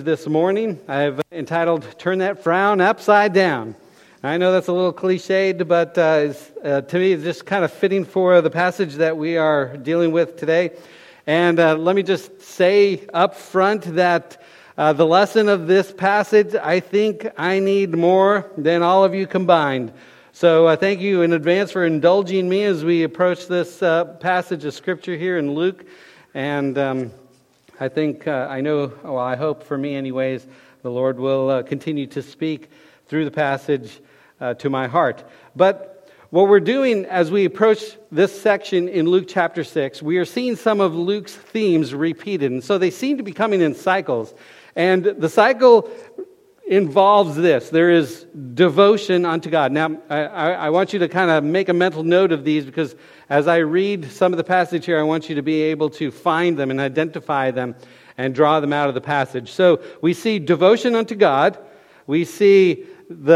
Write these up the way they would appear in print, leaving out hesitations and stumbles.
this morning. I've entitled, Turn That Frown Upside Down. I know that's a little cliched, but to me it's just kind of fitting for the passage that we are dealing with today. And let me just say up front that the lesson of this passage, I think I need more than all of you combined. So thank you in advance for indulging me as we approach this passage of Scripture here in Luke. And I think, I hope for me anyways, the Lord will continue to speak through the passage to my heart. But what we're doing as we approach this section in Luke chapter 6, we are seeing some of Luke's themes repeated. And so they seem to be coming in cycles. And the cycle involves this. There is devotion unto God. Now, I want you to kind of make a mental note of these because as I read some of the passage here, I want you to be able to find them and identify them and draw them out of the passage. So we see devotion unto God. We see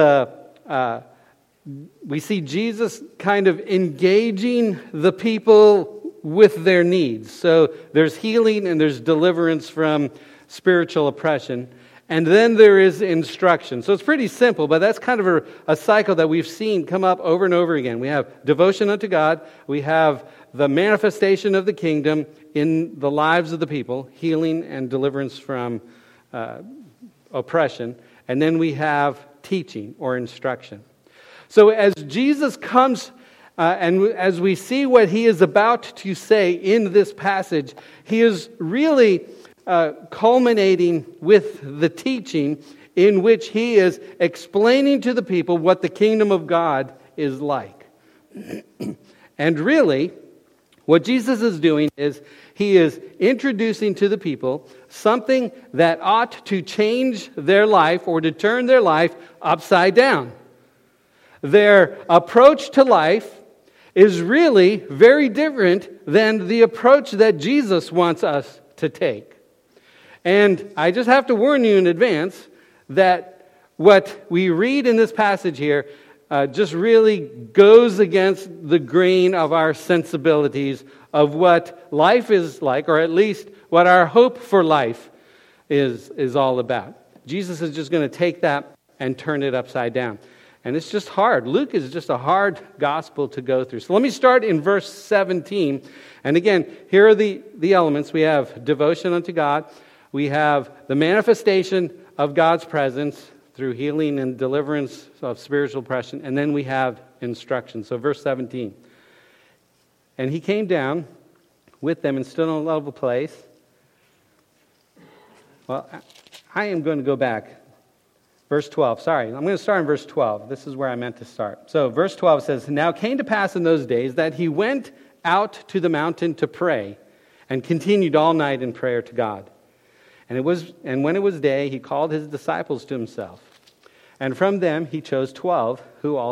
Jesus kind of engaging the people with their needs. So there's healing and there's deliverance from spiritual oppression. And then there is instruction. So it's pretty simple, but that's kind of a cycle that we've seen come up over and over again. We have devotion unto God. We have the manifestation of the kingdom in the lives of the people, healing and deliverance from oppression. And then we have teaching or instruction. So as Jesus comes and as we see what he is about to say in this passage, he is really culminating with the teaching in which he is explaining to the people what the kingdom of God is like. And really, what Jesus is doing is he is introducing to the people something that ought to change their life or to turn their life upside down. Their approach to life is really very different than the approach that Jesus wants us to take. And I just have to warn you in advance that what we read in this passage here just really goes against the grain of our sensibilities of what life is like, or at least what our hope for life is all about. Jesus is just going to take that and turn it upside down. And it's just hard. Luke is just a hard gospel to go through. So let me start in verse 17. And again, here are the elements. We have devotion unto God. We have the manifestation of God's presence through healing and deliverance of spiritual oppression. And then we have instruction. So verse 17. And he came down with them and stood on a level place. Well, I am going to go back. Verse 12. Sorry, I'm going to start in verse 12. This is where I meant to start. So verse 12 says, Now it came to pass in those days that he went out to the mountain to pray and continued all night in prayer to God. And when it was day, he called his disciples to himself. And from them he chose 12,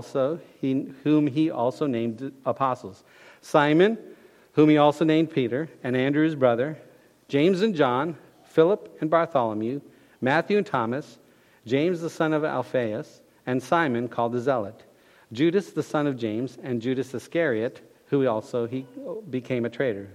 whom he also named apostles. Simon, whom he also named Peter, and Andrew his brother, James and John, Philip and Bartholomew, Matthew and Thomas, James the son of Alphaeus, and Simon called the Zealot, Judas the son of James, and Judas Iscariot, who also became a traitor.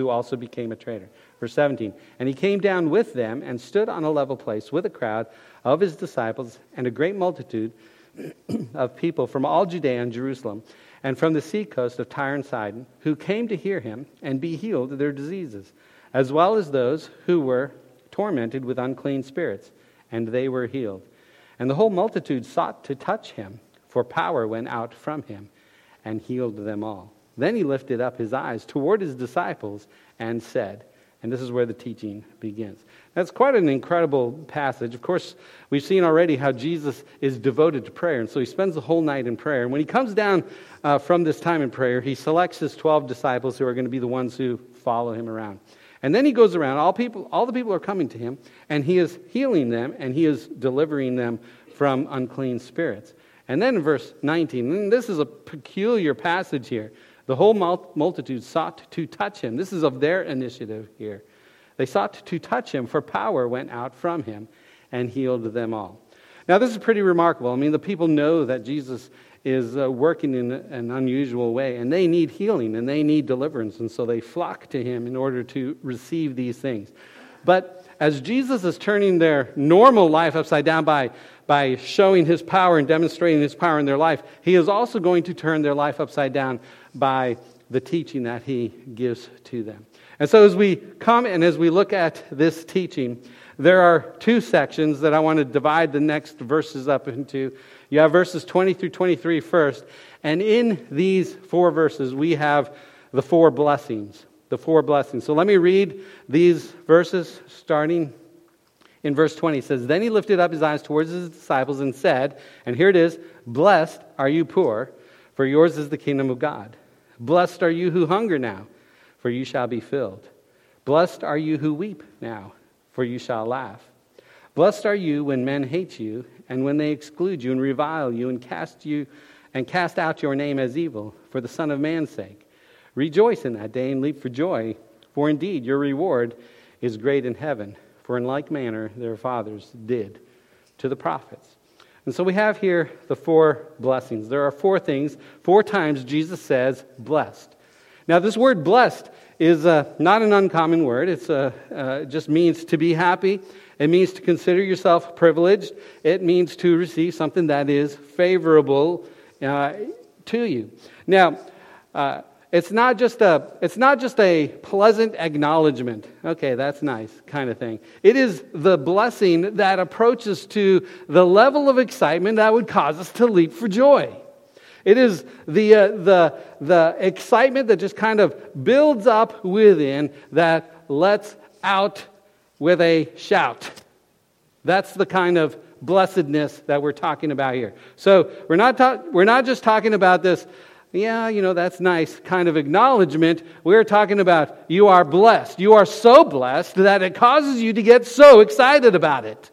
Verse 17, And he came down with them and stood on a level place with a crowd of his disciples and a great multitude of people from all Judea and Jerusalem and from the seacoast of Tyre and Sidon, who came to hear him and be healed of their diseases, as well as those who were tormented with unclean spirits, and they were healed. And the whole multitude sought to touch him, for power went out from him and healed them all. Then he lifted up his eyes toward his disciples and said, and this is where the teaching begins. That's quite an incredible passage. Of course, we've seen already how Jesus is devoted to prayer, and so he spends the whole night in prayer. And when he comes down from this time in prayer, he selects his 12 disciples who are going to be the ones who follow him around. And then he goes around, all the people are coming to him, and he is healing them, and he is delivering them from unclean spirits. And then in verse 19, and this is a peculiar passage here, the whole multitude sought to touch him. This is of their initiative here. They sought to touch him, for power went out from him and healed them all. Now this is pretty remarkable. I mean, the people know that Jesus is working in an unusual way, and they need healing, and they need deliverance, and so they flock to him in order to receive these things. But as Jesus is turning their normal life upside down by showing his power and demonstrating his power in their life, he is also going to turn their life upside down by the teaching that he gives to them. And so as we come and as we look at this teaching, there are two sections that I want to divide the next verses up into. You have verses 20 through 23 first, and in these 4 verses we have the 4 blessings. The 4 blessings. So let me read these verses starting in verse 20. It says, "Then he lifted up his eyes towards his disciples and said," and here it is, "Blessed are you poor, for yours is the kingdom of God. Blessed are you who hunger now, for you shall be filled. Blessed are you who weep now, for you shall laugh. Blessed are you when men hate you, and when they exclude you and revile you and cast out your name as evil for the Son of Man's sake. Rejoice in that day and leap for joy, for indeed your reward is great in heaven. For in like manner their fathers did to the prophets." And so we have here the 4 blessings. There are 4 things. 4 times Jesus says, blessed. Now this word blessed is not an uncommon word. It just means to be happy. It means to consider yourself privileged. It means to receive something that is favorable to you. Now, it's not just a pleasant acknowledgement. Okay, that's nice kind of thing. It is the blessing that approaches to the level of excitement that would cause us to leap for joy. It is the excitement that just kind of builds up within that lets out with a shout. That's the kind of blessedness that we're talking about here. So we're not just talking about this, that's nice kind of acknowledgement. We're talking about you are blessed. You are so blessed that it causes you to get so excited about it.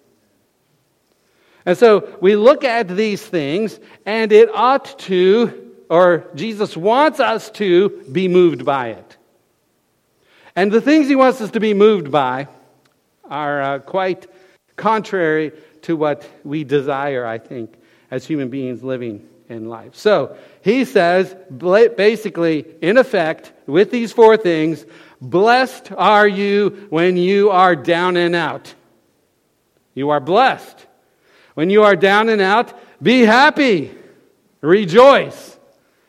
And so we look at these things, and it ought to, or Jesus wants us to be moved by it. And the things he wants us to be moved by are quite contrary to what we desire, I think, as human beings living in life. So he says, basically, in effect, with these 4 things, blessed are you when you are down and out. You are blessed. When you are down and out, be happy. Rejoice.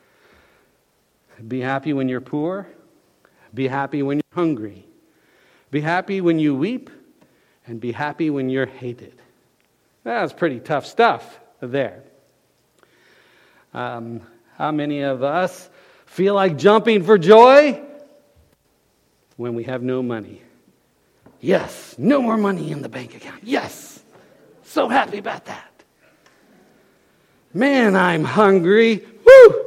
Be happy when you're poor. Be happy when you're hungry. Be happy when you weep. And be happy when you're hated. That's pretty tough stuff there. How many of us feel like jumping for joy when we have no money? Yes, no more money in the bank account. Yes. So happy about that. Man, I'm hungry. Woo!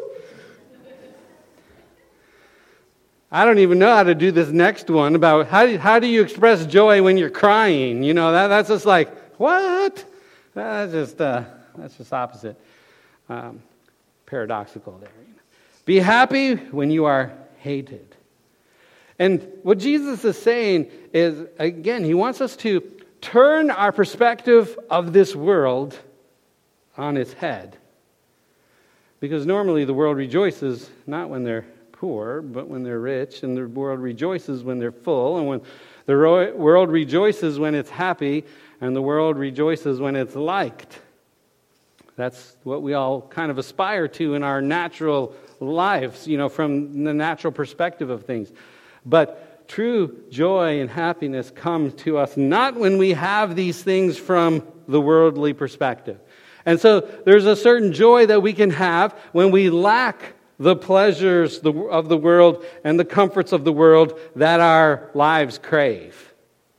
I don't even know how to do this next one about how do you express joy when you're crying? That's just like, what? That's just opposite. Paradoxical there. Be happy when you are hated. And what Jesus is saying is, again, he wants us to turn our perspective of this world on its head. Because normally the world rejoices not when they're poor, but when they're rich, and the world rejoices when they're full, and when the world rejoices when it's happy, and the world rejoices when it's liked. That's what we all kind of aspire to in our natural lives, from the natural perspective of things. But true joy and happiness come to us not when we have these things from the worldly perspective. And so there's a certain joy that we can have when we lack the pleasures of the world and the comforts of the world that our lives crave.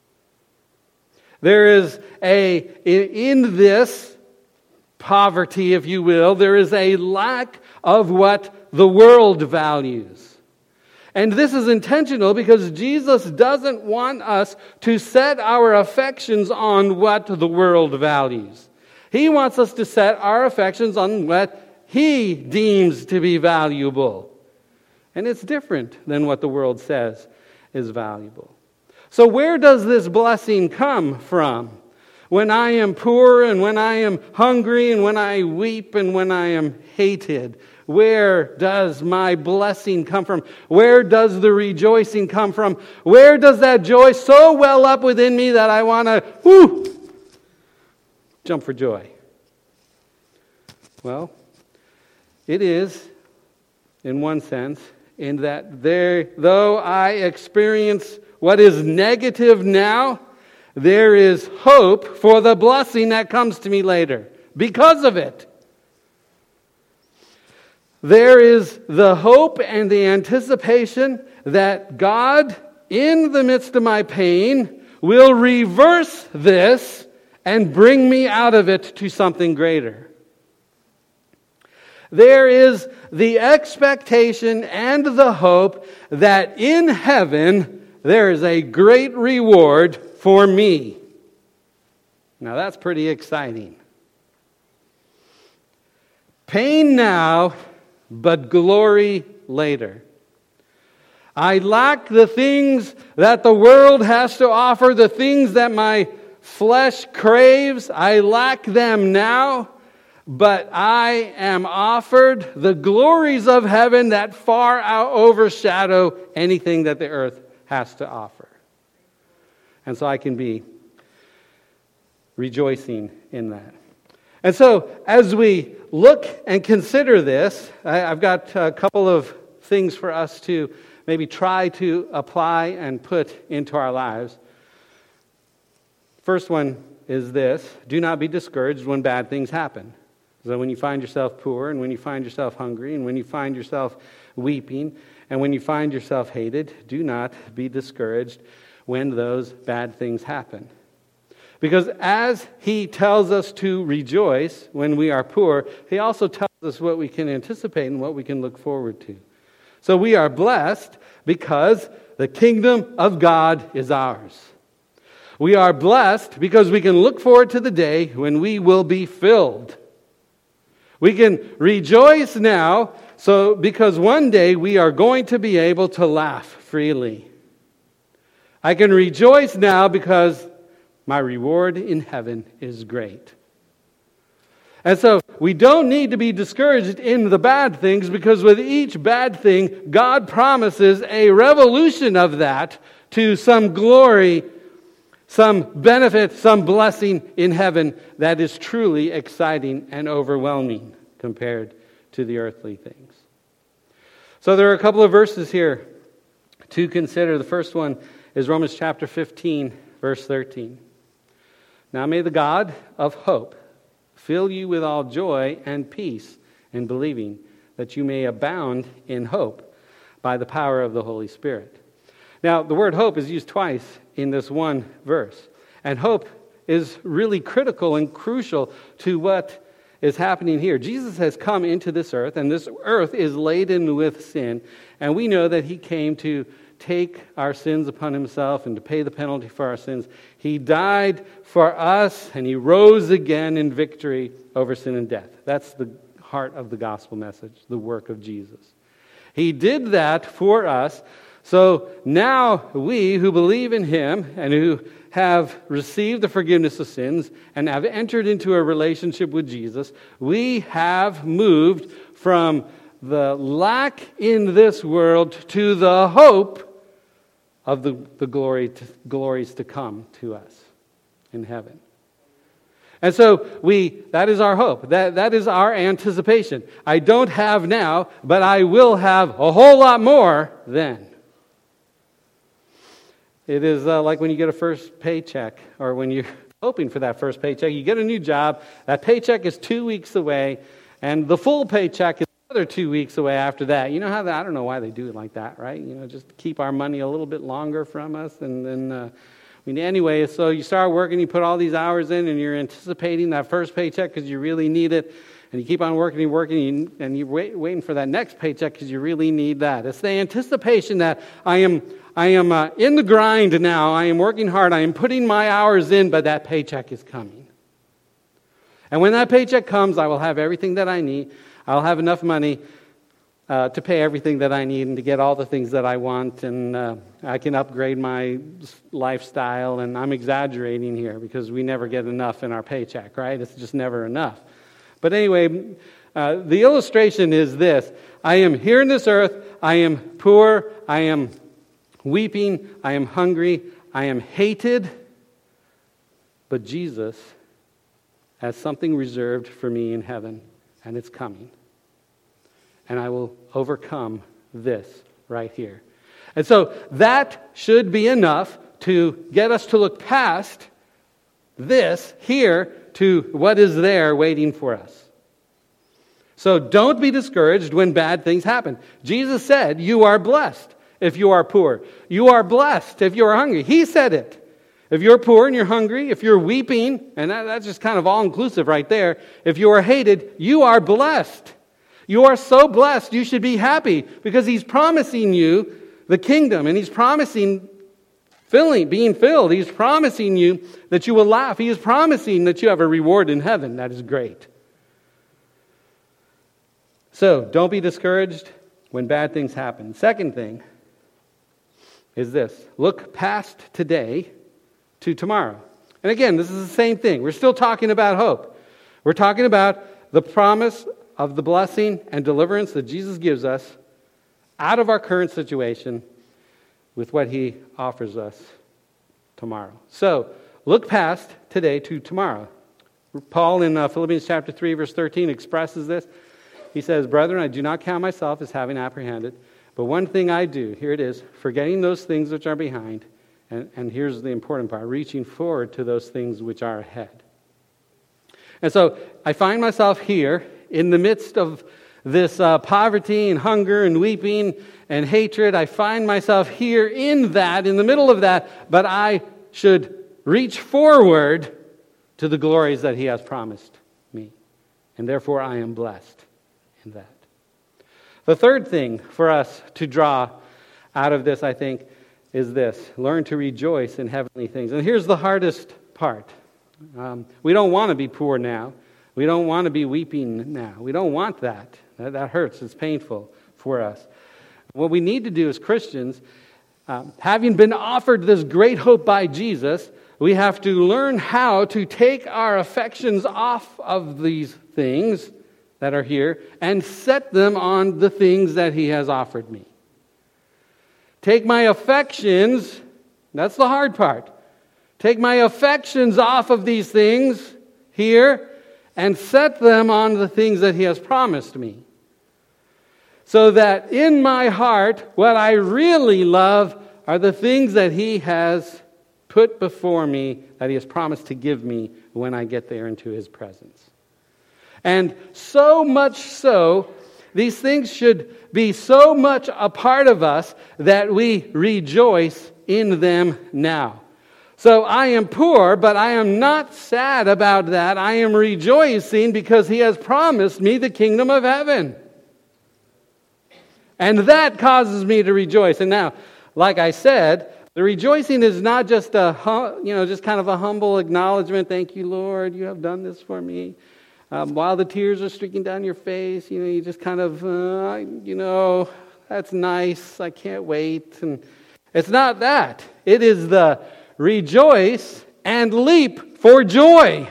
There is in this poverty, if you will, there is a lack of what the world values. And this is intentional because Jesus doesn't want us to set our affections on what the world values. He wants us to set our affections on what He deems to be valuable. And it's different than what the world says is valuable. So where does this blessing come from? When I am poor and when I am hungry and when I weep and when I am hated, where does my blessing come from? Where does the rejoicing come from? Where does that joy so well up within me that I want to, jump for joy? Well, it is, in one sense, in that though I experience what is negative now, there is hope for the blessing that comes to me later because of it. There is the hope and the anticipation that God, in the midst of my pain, will reverse this and bring me out of it to something greater. There is the expectation and the hope that in heaven there is a great reward for me. Now that's pretty exciting. Pain now, but glory later. I lack the things that the world has to offer, the things that my flesh craves. I lack them now, but I am offered the glories of heaven that far overshadow anything that the earth has to offer. And so I can be rejoicing in that. And so as we look and consider this, I've got a couple of things for us to maybe try to apply and put into our lives. First one is this: do not be discouraged when bad things happen. So when you find yourself poor, and when you find yourself hungry, and when you find yourself weeping, and when you find yourself hated, do not be discouraged when those bad things happen. Because as he tells us to rejoice when we are poor, he also tells us what we can anticipate and what we can look forward to. So we are blessed because the kingdom of God is ours. We are blessed because we can look forward to the day when we will be filled. We can rejoice now because one day we are going to be able to laugh freely. I can rejoice now because my reward in heaven is great. And so we don't need to be discouraged in the bad things, because with each bad thing, God promises a revolution of that to some glory, some benefit, some blessing in heaven that is truly exciting and overwhelming compared to the earthly things. So there are a couple of verses here to consider. The first one is Romans chapter 15, verse 13. Now may the God of hope fill you with all joy and peace in believing, that you may abound in hope by the power of the Holy Spirit. Now, the word hope is used twice in this one verse. And hope is really critical and crucial to what is happening here. Jesus has come into this earth, and this earth is laden with sin. And we know that he came to take our sins upon himself and to pay the penalty for our sins. He died for us, and he rose again in victory over sin and death. That's the heart of the gospel message, the work of Jesus. He did that for us. So now we who believe in him and who have received the forgiveness of sins and have entered into a relationship with Jesus, we have moved from the lack in this world to the hope of the glories to come to us in heaven. And so that is our hope. That is our anticipation. I don't have now, but I will have a whole lot more then. It is like when you get a first paycheck, or when you're hoping for that first paycheck. You get a new job, that paycheck is 2 weeks away, and the full paycheck is another 2 weeks away after that. You know how I don't know why they do it like that, right? Just to keep our money a little bit longer from us. And then, anyway, so you start working, you put all these hours in, and you're anticipating that first paycheck because you really need it. And you keep on working and working, and you're waiting for that next paycheck because you really need that. It's the anticipation that I am in the grind now. I am working hard. I am putting my hours in, but that paycheck is coming. And when that paycheck comes, I will have everything that I need. I'll have enough money to pay everything that I need and to get all the things that I want. And I can upgrade my lifestyle. And I'm exaggerating here because we never get enough in our paycheck, right? It's just never enough. But anyway, The illustration is this. I am here in this earth. I am poor. I am weeping. I am hungry. I am hated. But Jesus has something reserved for me in heaven, and it's coming. And I will overcome this right here. And so that should be enough to get us to look past this here to what is there waiting for us. So don't be discouraged when bad things happen. Jesus said, you are blessed if you are poor. You are blessed if you are hungry. He said it. If you're poor and you're hungry, if you're weeping, and that's just kind of all-inclusive right there. If you are hated, you are blessed. You are so blessed, you should be happy because He's promising you the kingdom, and He's promising being filled. He's promising you that you will laugh. He is promising that you have a reward in heaven. That is great. So, don't be discouraged when bad things happen. Second thing is this. Look past today to tomorrow. And again, this is the same thing. We're still talking about hope. We're talking about the promise of the blessing and deliverance that Jesus gives us out of our current situation with what He offers us tomorrow. So, look past today to tomorrow. Paul in Philippians chapter 3, verse 13 expresses this. He says, brethren, I do not count myself as having apprehended, but one thing I do, here it is, forgetting those things which are behind, and here's the important part, reaching forward to those things which are ahead. And so I find myself here in the midst of this poverty and hunger and weeping and hatred. I find myself here in the middle of that, but I should reach forward to the glories that He has promised me. And therefore I am blessed in that. The third thing for us to draw out of this, I think, is this. Learn to rejoice in heavenly things. And here's the hardest part. We don't want to be poor now. We don't want to be weeping now. We don't want that. That hurts. It's painful for us. What we need to do as Christians, having been offered this great hope by Jesus, we have to learn how to take our affections off of these things that are here and set them on the things that He has offered me. Take my affections, that's the hard part. Take my affections off of these things here and set them on the things that He has promised me. So that in my heart, what I really love are the things that He has put before me, that He has promised to give me when I get there into His presence. And so much so, these things should be so much a part of us that we rejoice in them now. So I am poor, but I am not sad about that. I am rejoicing because He has promised me the kingdom of heaven. And that causes me to rejoice. And now, like I said, the rejoicing is not just just kind of a humble acknowledgement. Thank you, Lord, you have done this for me. While the tears are streaking down your face, you just kind of, that's nice. I can't wait. And it's not that. It is the rejoice and leap for joy.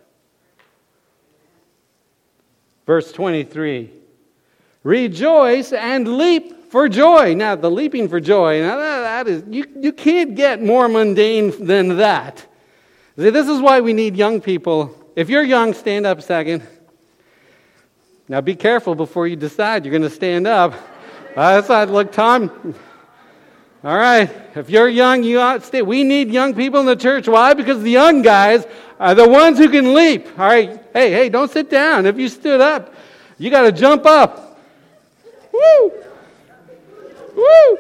Verse 23. Rejoice and leap for joy. Now, the leaping for joy, now that is, you can't get more mundane than that. See, this is why we need young people. If you're young, stand up a second. Now be careful before you decide you're going to stand up. That's not, look, Tom. All right. If you're young, you ought to stay. We need young people in the church. Why? Because the young guys are the ones who can leap. All right. Hey, don't sit down. If you stood up, you got to jump up. Woo! Woo!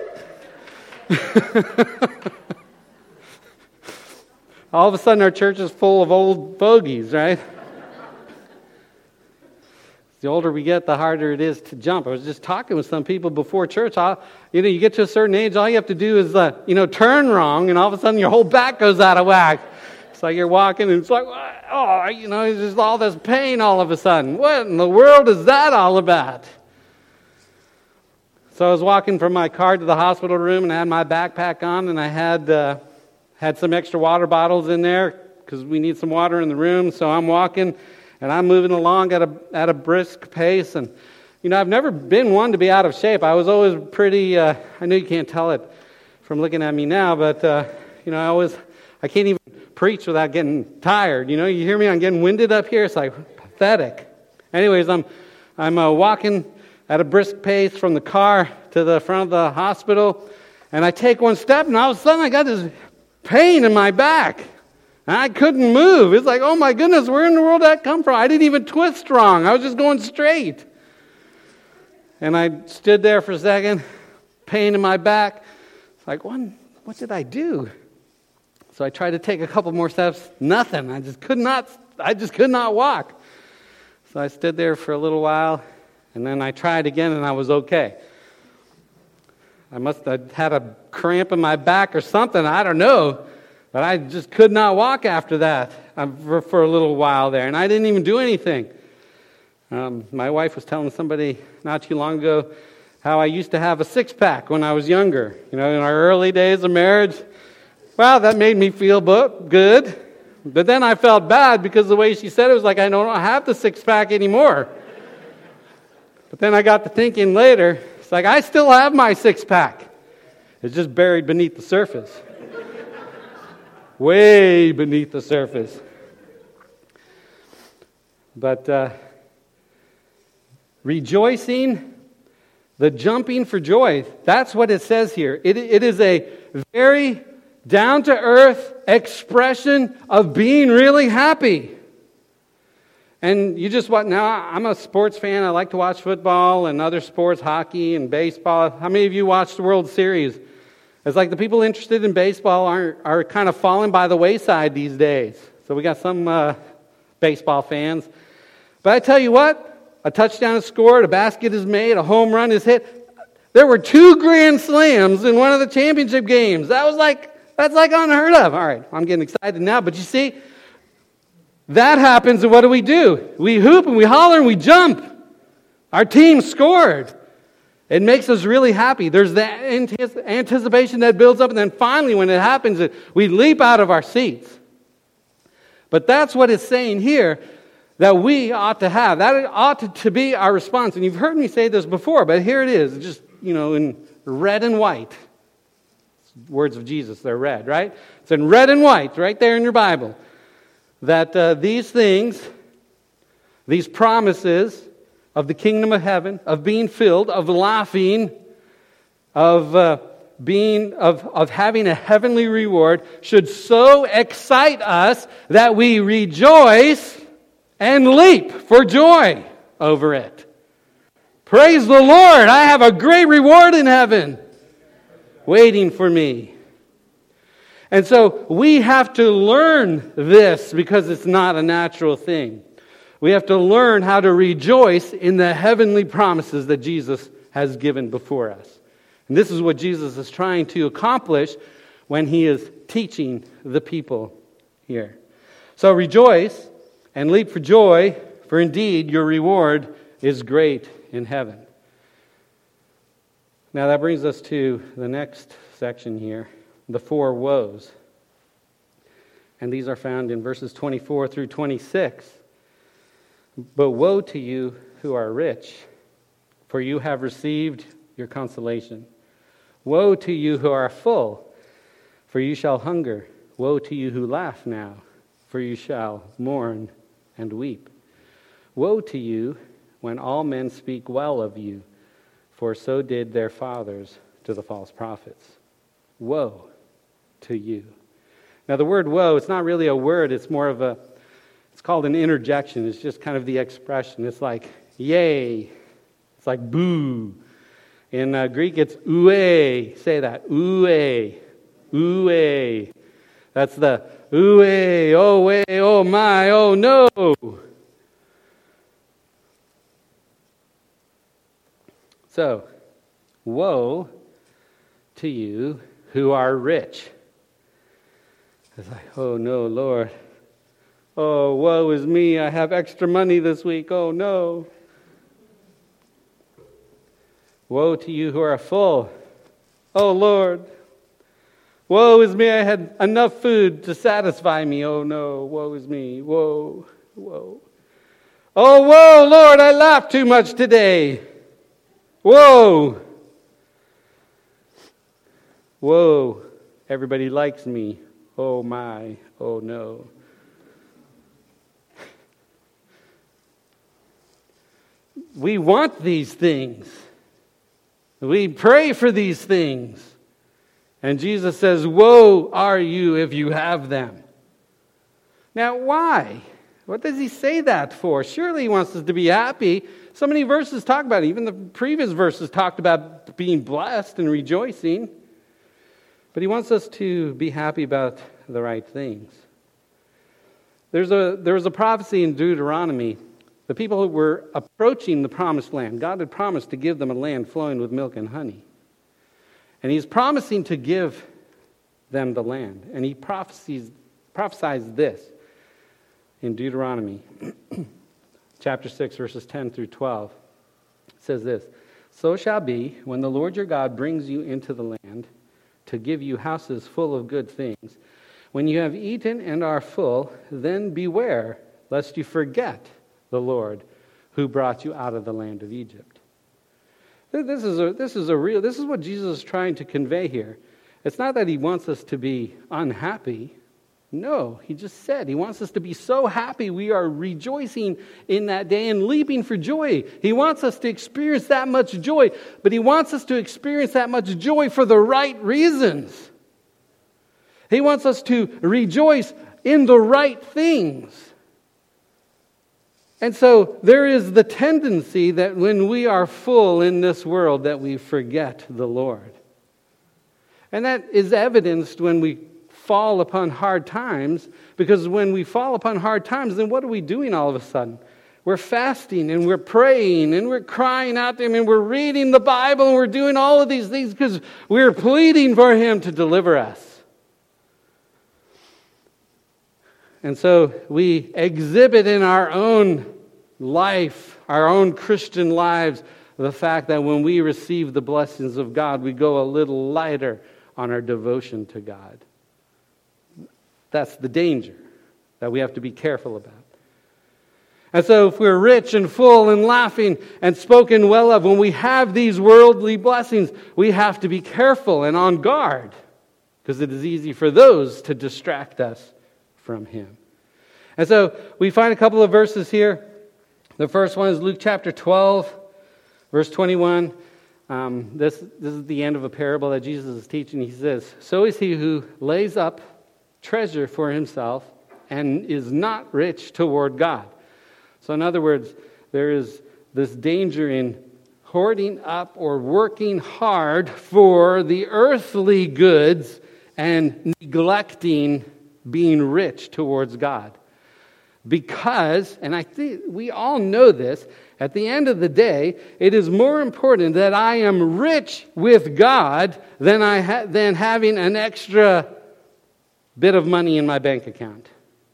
All of a sudden, our church is full of old fogies, right? The older we get, the harder it is to jump. I was just talking with some people before church. You get to a certain age, all you have to do is, turn wrong, and all of a sudden your whole back goes out of whack. It's like you're walking, and it's like, it's just all this pain all of a sudden. What in the world is that all about? So I was walking from my car to the hospital room, and I had my backpack on, and I had some extra water bottles in there because we need some water in the room. So I'm walking, and I'm moving along at a brisk pace. And, I've never been one to be out of shape. I was always pretty, I know you can't tell it from looking at me now, but, I can't even preach without getting tired. You hear me, I'm getting winded up here. It's like pathetic. Anyways, I'm walking at a brisk pace from the car to the front of the hospital, and I take one step, and all of a sudden I got this pain in my back. And I couldn't move. It's like, oh my goodness, where in the world did that come from? I didn't even twist wrong. I was just going straight. And I stood there for a second, pain in my back. It's like, what did I do? So I tried to take a couple more steps. Nothing. I just could not walk. So I stood there for a little while, and then I tried again, and I was okay. I must have had a cramp in my back or something. I don't know. But I just could not walk after that for a little while there. And I didn't even do anything. My wife was telling somebody not too long ago how I used to have a six-pack when I was younger. In our early days of marriage. Well, that made me feel good. But then I felt bad because the way she said it was like I don't have the six-pack anymore. But then I got to thinking later, it's like I still have my six-pack. It's just buried beneath the surface. Way beneath the surface. But rejoicing, the jumping for joy, that's what it says here. It is a very down-to-earth expression of being really happy. And now I'm a sports fan. I like to watch football and other sports, hockey and baseball. How many of you watch the World Series? It's like the people interested in baseball are kind of falling by the wayside these days. So we got some baseball fans. But I tell you what, a touchdown is scored, a basket is made, a home run is hit. There were 2 grand slams in one of the championship games. That's like unheard of. All right, I'm getting excited now. But you see, that happens, and what do? We hoop and we holler and we jump. Our team scored. It makes us really happy. There's that anticipation that builds up, and then finally when it happens, we leap out of our seats. But that's what it's saying here that we ought to have. That ought to be our response. And you've heard me say this before, but here it is, just, in red and white. Words of Jesus, they're red, right? It's in red and white, right there in your Bible. That these things, these promises of the kingdom of heaven, of being filled, of laughing, of having a heavenly reward, should so excite us that we rejoice and leap for joy over it. Praise the Lord! I have a great reward in heaven waiting for me. And so we have to learn this because it's not a natural thing. We have to learn how to rejoice in the heavenly promises that Jesus has given before us. And this is what Jesus is trying to accomplish when he is teaching the people here. So rejoice and leap for joy, for indeed your reward is great in heaven. Now that brings us to the next section here, the 4 woes. And these are found in verses 24 through 26. But woe to you who are rich, for you have received your consolation. Woe to you who are full, for you shall hunger. Woe to you who laugh now, for you shall mourn and weep. Woe to you when all men speak well of you, for so did their fathers to the false prophets. Woe to you. Now the word woe, it's not really a word, it's called an interjection. It's just kind of the expression. It's like yay. It's like boo. In Greek, it's oué. Say that. Oué. Oué. That's the oué, oh way, oh my, oh no. So, woe to you who are rich. It's like, oh no, Lord. Oh, woe is me. I have extra money this week. Oh no. Woe to you who are full. Oh Lord. Woe is me. I had enough food to satisfy me. Oh no. Woe is me. Woe. Woe. Oh, whoa, Lord, I laughed too much today. Whoa. Whoa, everybody likes me. Oh my, oh no. We want these things. We pray for these things. And Jesus says, woe are you if you have them. Now, why? What does he say that for? Surely he wants us to be happy. So many verses talk about it. Even the previous verses talked about being blessed and rejoicing. But he wants us to be happy about the right things. There was a prophecy in Deuteronomy. The people who were approaching the promised land, God had promised to give them a land flowing with milk and honey. And he's promising to give them the land. And he prophesies this in Deuteronomy chapter 6, verses 10 through 12. It says this, so shall be when the Lord your God brings you into the land to give you houses full of good things. When you have eaten and are full, then beware lest you forget the Lord who brought you out of the land of Egypt. This is what Jesus is trying to convey here. It's not that he wants us to be unhappy. No, he just said he wants us to be so happy we are rejoicing in that day and leaping for joy. He wants us to experience that much joy, but he wants us to experience that much joy for the right reasons. He wants us to rejoice in the right things. And so there is the tendency that when we are full in this world that we forget the Lord. And that is evidenced when we fall upon hard times, because when we fall upon hard times, then what are we doing all of a sudden? We're fasting and we're praying and we're crying out to him and we're reading the Bible and we're doing all of these things because we're pleading for him to deliver us. And so we exhibit in our own life, our own Christian lives, the fact that when we receive the blessings of God, we go a little lighter on our devotion to God. That's the danger that we have to be careful about. And so if we're rich and full and laughing and spoken well of, when we have these worldly blessings, we have to be careful and on guard, because it is easy for those to distract us from him. And so we find a couple of verses here. The first one is Luke chapter 12, verse 21. This is the end of a parable that Jesus is teaching. He says, so is he who lays up treasure for himself and is not rich toward God. So in other words, there is this danger in hoarding up or working hard for the earthly goods and neglecting being rich towards God. Because, and I think we all know this, at the end of the day, it is more important that I am rich with God than having an extra bit of money in my bank account.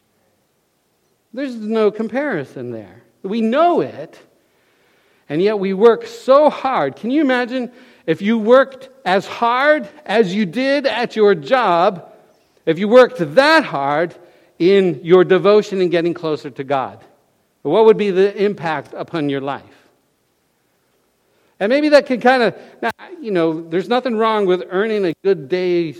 There's no comparison there. We know it, and yet we work so hard. Can you imagine if you worked as hard as you did at your job, if you worked that hard in your devotion and getting closer to God? What would be the impact upon your life? And maybe that can kind of, there's nothing wrong with earning a good day's,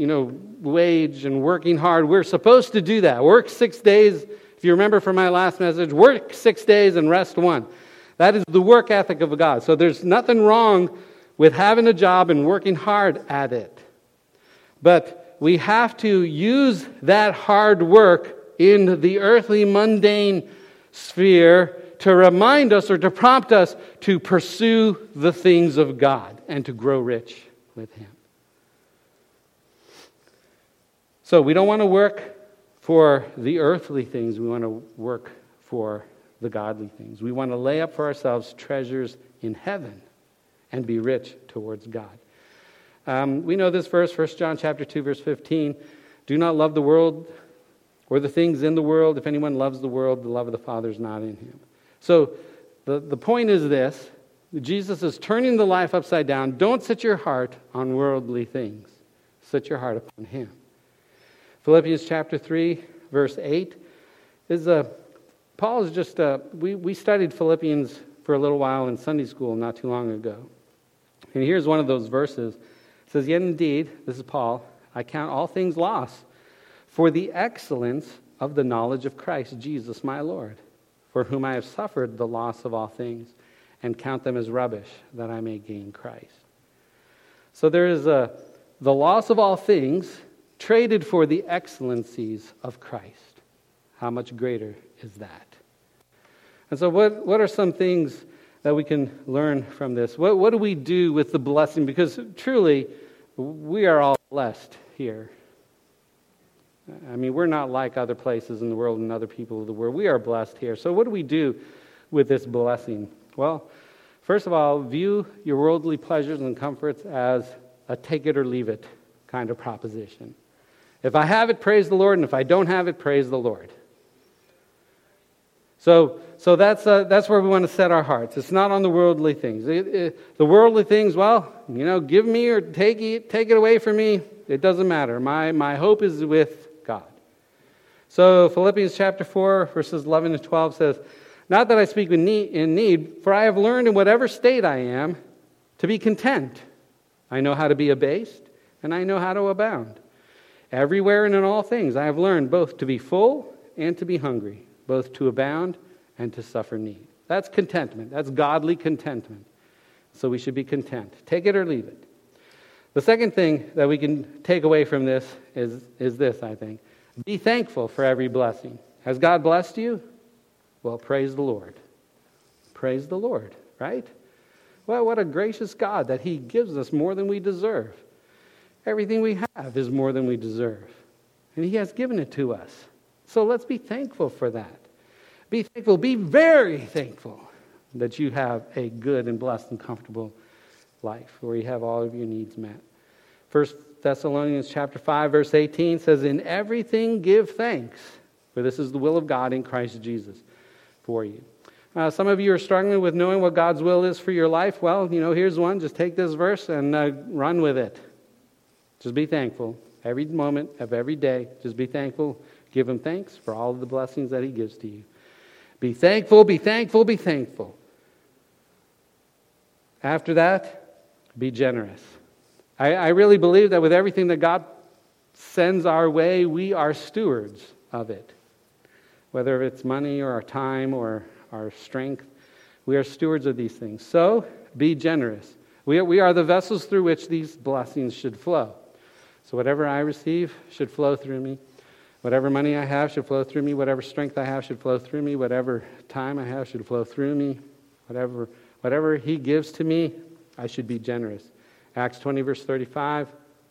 wage and working hard. We're supposed to do that. Work 6 days. If you remember from my last message, work 6 days and rest 1. That is the work ethic of God. So there's nothing wrong with having a job and working hard at it. But we have to use that hard work in the earthly, mundane sphere to remind us or to prompt us to pursue the things of God and to grow rich with him. So we don't want to work for the earthly things. We want to work for the godly things. We want to lay up for ourselves treasures in heaven and be rich towards God. We know this verse, 1 John chapter 2, verse 15. Do not love the world or the things in the world. If anyone loves the world, the love of the Father is not in him. So the point is this. Jesus is turning the life upside down. Don't set your heart on worldly things. Set your heart upon him. Philippians chapter 3, verse 8 is a Paul is just, we studied Philippians for a little while in Sunday school not too long ago. And here's one of those verses. It says, "Yet indeed," this is Paul, "I count all things lost for the excellence of the knowledge of Christ Jesus my Lord, for whom I have suffered the loss of all things, and count them as rubbish, that I may gain Christ." So there is the loss of all things traded for the excellencies of Christ. How much greater is that? And so what are some things that we can learn from this? What do we do with the blessing? Because truly, we are all blessed here. I mean, we're not like other places in the world and other people of the world. We are blessed here. So what do we do with this blessing? Well, first of all, view your worldly pleasures and comforts as a take it or leave it kind of proposition. If I have it, praise the Lord, and if I don't have it, praise the Lord. So that's where we want to set our hearts. It's not on the worldly things. The worldly things, well, give me or take it away from me. It doesn't matter. My hope is with God. So Philippians chapter 4, verses 11 to 12 says, "Not that I speak in need, for I have learned in whatever state I am to be content. I know how to be abased, and I know how to abound. Everywhere and in all things I have learned both to be full and to be hungry, both to abound and to suffer need." That's contentment. That's godly contentment. So we should be content. Take it or leave it. The second thing that we can take away from this is this, I think. Be thankful for every blessing. Has God blessed you? Well, praise the Lord. Praise the Lord, right? Well, what a gracious God that He gives us more than we deserve. Everything we have is more than we deserve. And He has given it to us. So let's be thankful for that. Be thankful, be very thankful that you have a good and blessed and comfortable life where you have all of your needs met. 1 Thessalonians chapter 5, verse 18 says, "In everything give thanks, for this is the will of God in Christ Jesus for you." Some of you are struggling with knowing what God's will is for your life. Well, here's one. Just take this verse and run with it. Just be thankful. Every moment of every day, just be thankful. Give Him thanks for all of the blessings that He gives to you. Be thankful, be thankful, be thankful. After that, be generous. I really believe that with everything that God sends our way, we are stewards of it. Whether it's money or our time or our strength, we are stewards of these things. So, be generous. We are the vessels through which these blessings should flow. So whatever I receive should flow through me. Whatever money I have should flow through me. Whatever strength I have should flow through me. Whatever time I have should flow through me. Whatever He gives to me, I should be generous. Acts 20, verse 35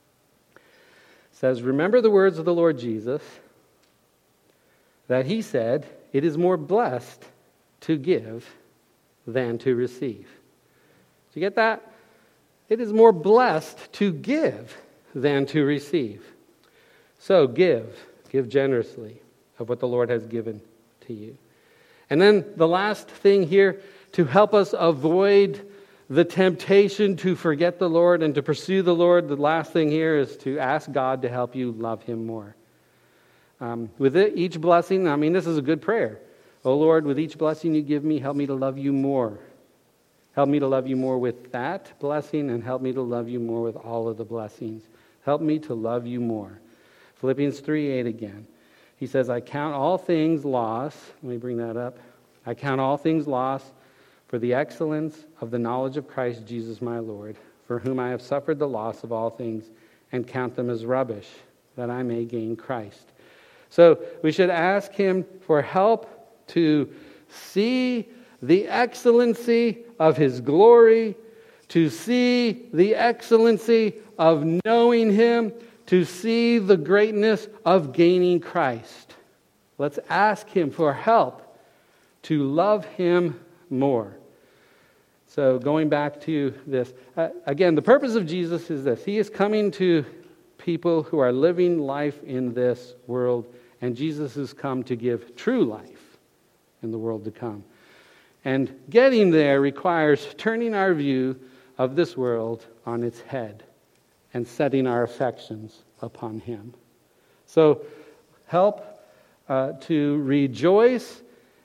says, "Remember the words of the Lord Jesus, that He said, 'It is more blessed to give than to receive.'" Do you get that? It is more blessed to give than to receive. So give generously of what the Lord has given to you. And then the last thing here, to help us avoid the temptation to forget the Lord and to pursue the Lord, the last thing here is to ask God to help you love Him more. With each blessing, this is a good prayer. "Oh Lord, with each blessing you give me, help me to love you more. Help me to love you more with that blessing, and help me to love you more with all of the blessings. Help me to love you more." Philippians 3:8 again. He says, "I count all things loss." Let me bring that up. "I count all things loss for the excellence of the knowledge of Christ Jesus my Lord, for whom I have suffered the loss of all things, and count them as rubbish, that I may gain Christ." So we should ask Him for help to see the excellency of His glory, to see the excellency of knowing Him, to see the greatness of gaining Christ. Let's ask Him for help to love Him more. So going back to this, again, the purpose of Jesus is this. He is coming to people who are living life in this world, and Jesus has come to give true life in the world to come. And getting there requires turning our view of this world on its head and setting our affections upon Him. So help to rejoice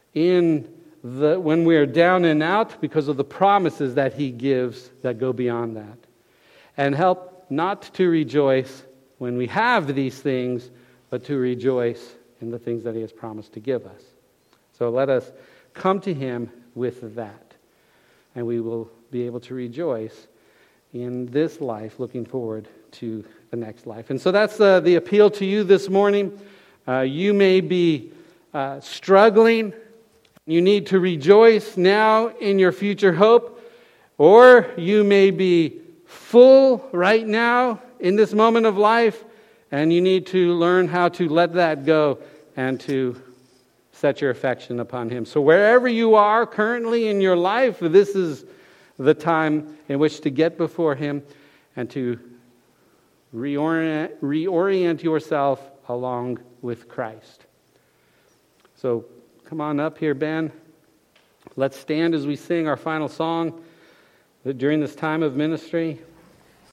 when we are down and out because of the promises that He gives that go beyond that. And help not to rejoice when we have these things, but to rejoice in the things that He has promised to give us. So let us come to Him with that, and we will be able to rejoice in this life, looking forward to the next life. And so that's the appeal to you this morning. You may be struggling. You need to rejoice now in your future hope, or you may be full right now in this moment of life, and you need to learn how to let that go and to set your affection upon Him. So wherever you are currently in your life, this is the time in which to get before Him and to reorient yourself along with Christ. So come on up here, Ben. Let's stand as we sing our final song during this time of ministry.